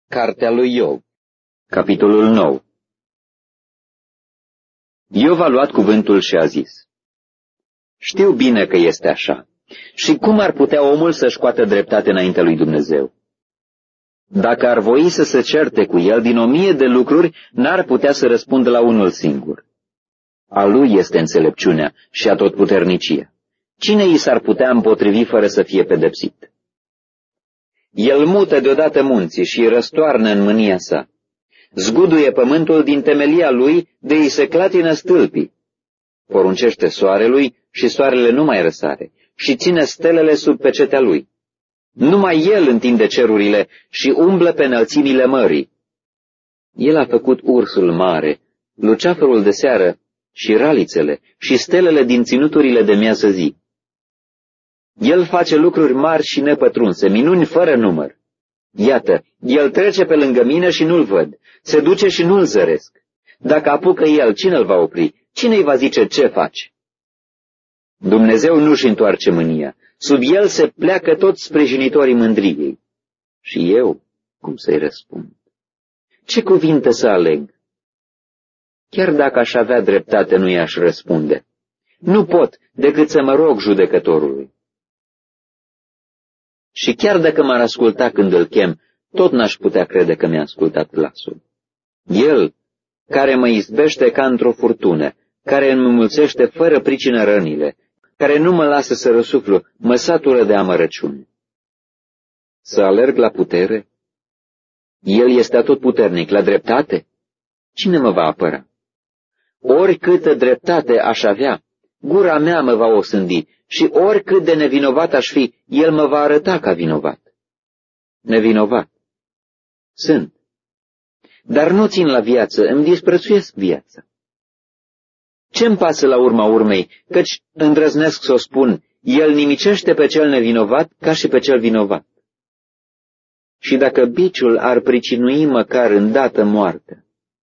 Cartea lui Iov, capitolul 9. Iov a luat cuvântul și a zis: Știu bine că este așa. Și cum ar putea omul să-și scoată dreptate înaintea lui Dumnezeu? Dacă ar voi să se certe cu el din 1000 de lucruri, n-ar putea să răspundă la unul singur. A lui este înțelepciunea și atotputernicia. Cine i s-ar putea împotrivi fără să fie pedepsit? El mută deodată munții și îi răstoarnă în mânia sa. Zguduie pământul din temelia lui, de îi se clatină stâlpii. Poruncește soarelui și soarele nu mai răsare și ține stelele sub pecetea lui. Numai el întinde cerurile și umblă pe înălțimile mării. El a făcut ursul mare, luceafărul de seară și ralițele și stelele din ținuturile de miază zi. El face lucruri mari și nepătrunse, minuni fără număr. Iată, el trece pe lângă mine și nu-l văd, se duce și nu-l zăresc. Dacă apucă el, cine îl va opri? Cine îi va zice ce faci? Dumnezeu nu-și întoarce mânia, sub el se pleacă toți sprijinitorii mândriei. Și eu, cum să-i răspund? Ce cuvinte să aleg? Chiar dacă aș avea dreptate, nu i-aș răspunde. Nu pot decât să mă rog judecătorului. Și chiar dacă m-ar asculta când îl chem, tot n-aș putea crede că mi-a ascultat glasul. El, care mă izbește ca într-o furtună, care îmi înmulțește fără pricină rănile, care nu mă lasă să răsuflu, mă satură de amărăciune. Să alerg la putere? El este atotputernic, la dreptate? Cine mă va apăra? Oricâtă dreptate aș avea, gura mea mă va osândi și oricât de nevinovat aș fi, el mă va arăta ca vinovat. Nevinovat. Sunt. Dar nu țin la viață, îmi disprețuiesc viața. Ce-mi pasă la urma urmei, căci îndrăznesc să o spun, el nimicește pe cel nevinovat ca și pe cel vinovat. Și dacă biciul ar pricinui măcar îndată moartea,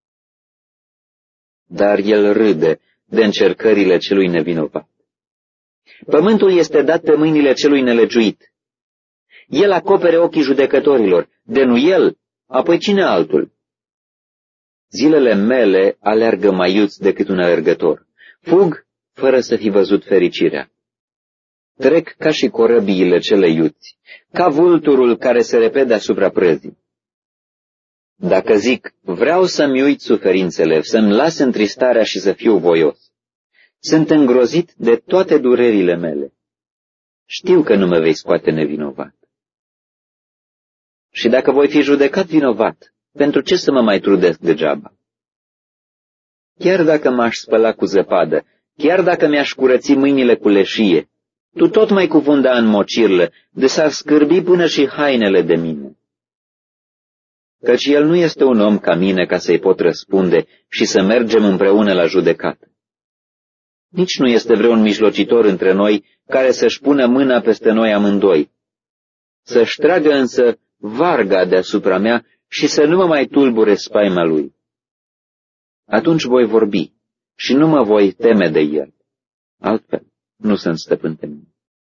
dar el râde de încercările celui nevinovat. Pământul este dat pe mâinile celui nelegiuit. El acopere ochii judecătorilor, de nu el, apoi cine altul? Zilele mele aleargă mai iuți decât un alergător. Fug fără să fi văzut fericirea. Trec ca și corăbiile cele iuți, ca vulturul care se repede asupra prăzii. Dacă zic, vreau să-mi uit suferințele, să-mi las întristarea și să fiu voios, sunt îngrozit de toate durerile mele. Știu că nu mă vei scoate nevinovat. Și dacă voi fi judecat vinovat, pentru ce să mă mai trudesc degeaba? Chiar dacă m-aș spăla cu zăpadă, chiar dacă mi-aș curăți mâinile cu leșie, tu tot mai cuvunda în mocirlă, de s-ar scârbi până și hainele de mine. Căci el nu este un om ca mine ca să-i pot răspunde și să mergem împreună la judecată. Nici nu este vreun mijlocitor între noi care să-și pună mâna peste noi amândoi, să-și tragă însă varga deasupra mea și să nu mă mai tulbure spaima lui. Atunci voi vorbi și nu mă voi teme de el, altfel nu sunt stăpân pe mine.